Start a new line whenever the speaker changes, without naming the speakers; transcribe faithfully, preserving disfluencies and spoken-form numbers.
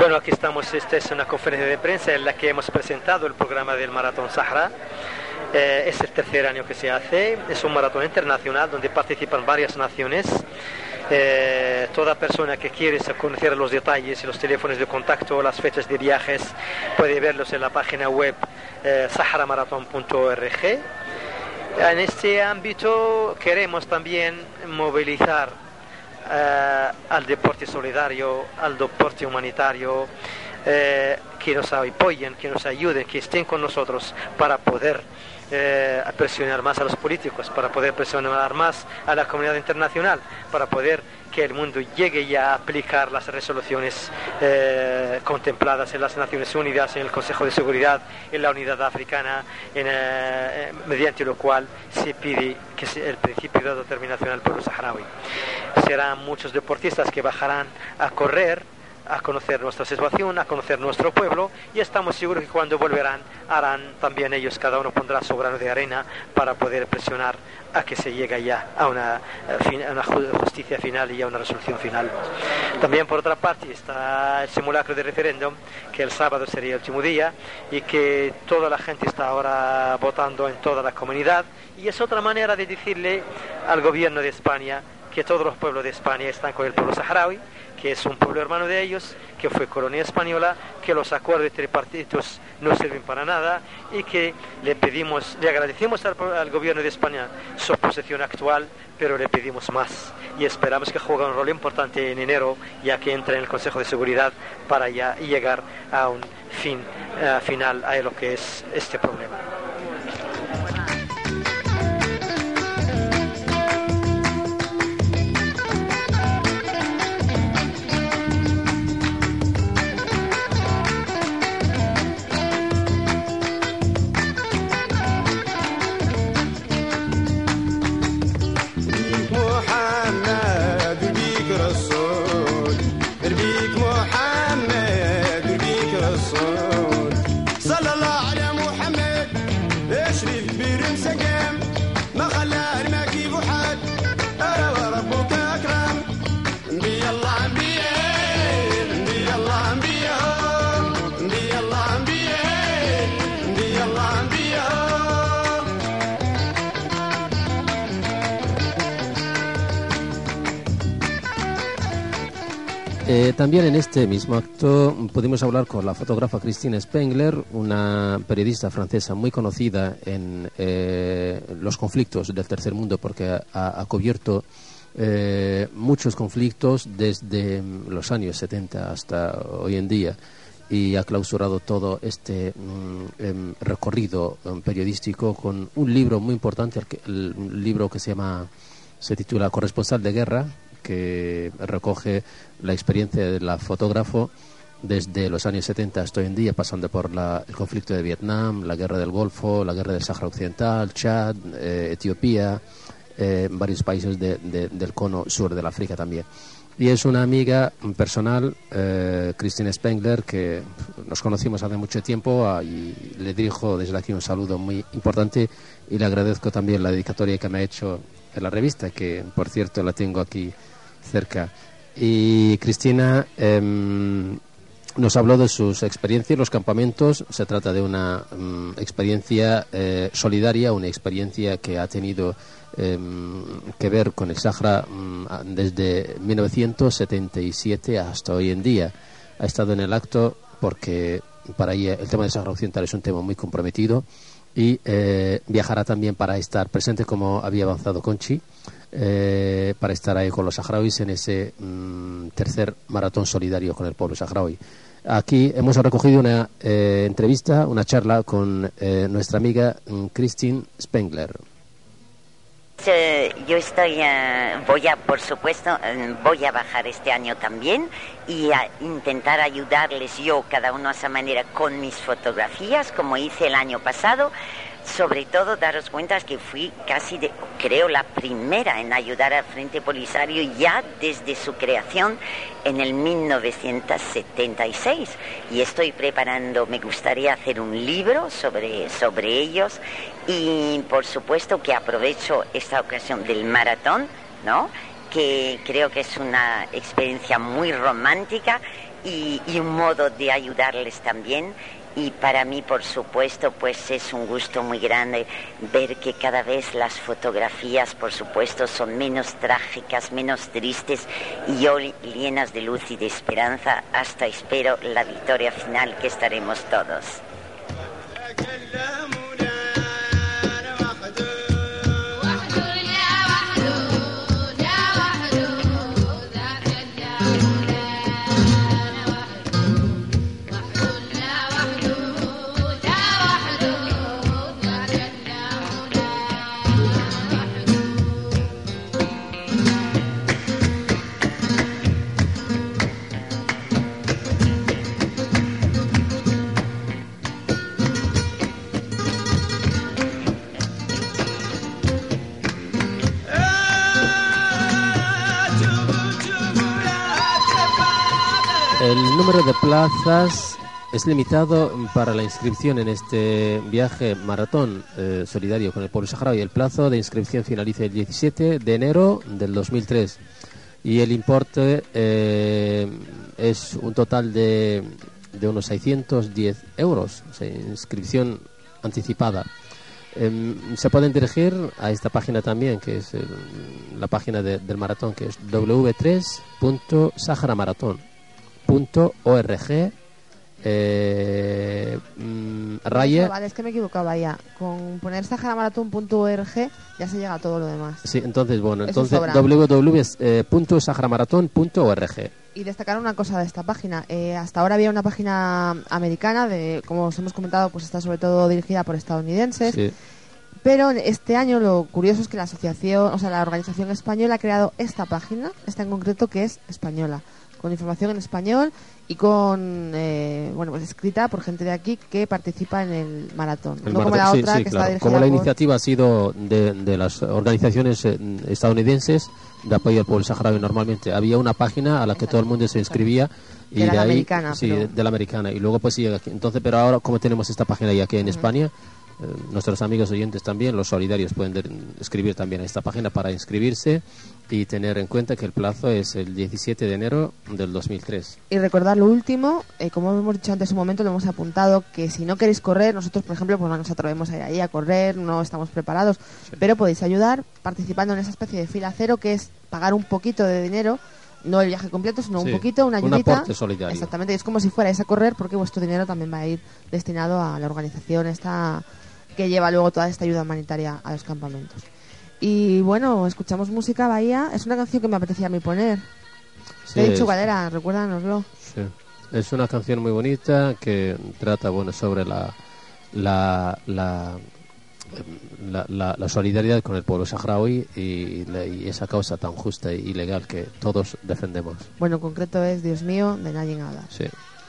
Bueno, aquí estamos, esta es una conferencia de prensa en la que hemos presentado el programa del Maratón Sahara. Eh, es el tercer año que se hace, es un maratón internacional donde participan varias naciones. Eh, toda persona que quiere conocer los detalles y los teléfonos de contacto, las fechas de viajes, puede verlos en la página web eh, sahara marathon punto org. En este ámbito queremos también movilizar eh, al deporte solidario, al deporte humanitario, eh, que nos apoyen, que nos ayuden, que estén con nosotros para poder Eh, a presionar más a los políticos, para poder presionar más a la comunidad internacional, para poder que el mundo llegue ya a aplicar las resoluciones eh, contempladas en las Naciones Unidas, en el Consejo de Seguridad, en la Unidad Africana, en, eh, mediante lo cual se pide que se, el principio de autodeterminación al pueblo saharaui. Serán muchos deportistas que bajarán a correr, a conocer nuestra situación, a conocer nuestro pueblo, y estamos seguros que cuando volverán harán también ellos, cada uno pondrá su grano de arena para poder presionar a que se llegue ya a una, a una justicia final y a una resolución final. También por otra parte está el simulacro de referéndum, que el sábado sería el último día y que toda la gente está ahora votando en toda la comunidad, y es otra manera de decirle al gobierno de España que todos los pueblos de España están con el pueblo saharaui, que es un pueblo hermano de ellos, que fue colonia española, que los acuerdos tripartitos no sirven para nada, y que le pedimos, le agradecemos al, al gobierno de España su posición actual, pero le pedimos más y esperamos que juegue un rol importante en enero, ya que entre en el Consejo de Seguridad para ya llegar a un fin uh, final a lo que es este problema.
Eh, también en este mismo acto pudimos hablar con la fotógrafa Christine Spengler, una periodista francesa muy conocida en eh, los conflictos del tercer mundo, porque ha, ha cubierto eh, muchos conflictos desde los años setenta hasta hoy en día, y ha clausurado todo este um, recorrido um, periodístico con un libro muy importante, el, el libro que se llama, se titula Corresponsal de Guerra, que recoge la experiencia del fotógrafo desde los años setenta hasta hoy en día, pasando por la, el conflicto de Vietnam, la guerra del Golfo, la guerra del Sáhara Occidental, Chad, eh, Etiopía, eh, varios países de, de, del cono sur del África también. Y es una amiga personal, eh, Christine Spengler, que nos conocimos hace mucho tiempo, ah, y le dirijo desde aquí un saludo muy importante, y le agradezco también la dedicatoria que me ha hecho en la revista, que por cierto la tengo aquí cerca. Y Cristina eh, nos habló de sus experiencias en los campamentos. Se trata de una um, experiencia eh, solidaria, una experiencia que ha tenido eh, que ver con el Sáhara um, desde mil novecientos setenta y siete hasta hoy en día. Ha estado en el acto porque para ella el tema del Sáhara Occidental es un tema muy comprometido, y eh, viajará también para estar presente, como había avanzado Conchi, eh, para estar ahí con los saharauis en ese mm, tercer maratón solidario con el pueblo saharaui. Aquí hemos recogido una eh, entrevista, una charla con eh, nuestra amiga mm, Christine Spengler.
Yo estoy, uh, voy a, por supuesto, uh, voy a bajar este año también y a intentar ayudarles yo, cada uno a esa manera, con mis fotografías, como hice el año pasado. Sobre todo, daros cuenta que fui casi, de, creo, la primera en ayudar al Frente Polisario ya desde su creación en el mil novecientos setenta y seis. Y estoy preparando, me gustaría hacer un libro sobre, sobre ellos. Y por supuesto que aprovecho esta ocasión del maratón, ¿no?, que creo que es una experiencia muy romántica, y, y un modo de ayudarles también. Y para mí, por supuesto, pues es un gusto muy grande ver que cada vez las fotografías, por supuesto, son menos trágicas, menos tristes y hoy llenas de luz y de esperanza, hasta espero la victoria final que estaremos todos.
El número de plazas es limitado para la inscripción en este viaje maratón eh, solidario con el pueblo saharaui. El plazo de inscripción finaliza el diecisiete de enero del dos mil tres y el importe eh, es un total de, de unos seiscientos diez euros, o sea, inscripción anticipada. Eh, se pueden dirigir a esta página también, que es el, la página de, del maratón, que es doble u doble u tres punto sahara maratón punto org eh, mm, raya.
Vale, es que me equivocaba ya. Con poner sahara maratón punto org ya se llega a todo lo demás.
Sí, entonces, bueno, Eso entonces doble u doble u doble u punto sahara maratón punto org.
Y destacar una cosa de esta página. Eh, hasta ahora había una página americana, de, como os hemos comentado, pues está sobre todo dirigida por estadounidenses.
Sí.
Pero este año lo curioso es que la asociación, o sea, la organización española ha creado esta página, esta en concreto, que es española, con información en español y con, eh, bueno, pues escrita por gente de aquí que participa en el maratón.
El
no
maratón,
como la
sí,
otra
sí,
que
claro.
está
Como la
por...
iniciativa ha sido de, de las organizaciones eh, estadounidenses de apoyo al pueblo saharaui normalmente. Había una página a la que todo el mundo se inscribía y de,
de la
ahí,
americana,
sí,
pero...
de la americana. Y luego pues sigue aquí. Entonces, pero ahora como tenemos esta página ya aquí en uh-huh. España, eh, nuestros amigos oyentes también, los solidarios, pueden de, escribir también a esta página para inscribirse y tener en cuenta que el plazo es el diecisiete de enero del dos mil tres.
Y recordar lo último, eh, como hemos dicho antes un momento, lo hemos apuntado, que si no queréis correr, nosotros por ejemplo pues no nos atrevemos a ir ahí a correr, no estamos preparados, sí. pero podéis ayudar participando en esa especie de fila cero, que es pagar un poquito de dinero, no el viaje completo, sino sí, un poquito, una ayudita.
Un aporte solidario.
Exactamente, y es como si fuerais a correr, porque vuestro dinero también va a ir destinado a la organización esta que lleva luego toda esta ayuda humanitaria a los campamentos. Y bueno, escuchamos música, Bahía. Es una canción que me apetecía a mí poner. Sí, Te he dicho cuál era, recuérdanoslo.
Sí. Es una canción muy bonita que trata, bueno, sobre la la la, la, la, la solidaridad con el pueblo saharaui y, la, y esa causa tan justa y legal que todos defendemos.
Bueno, en concreto es Dios mío, de Nayin Adas.
Sí.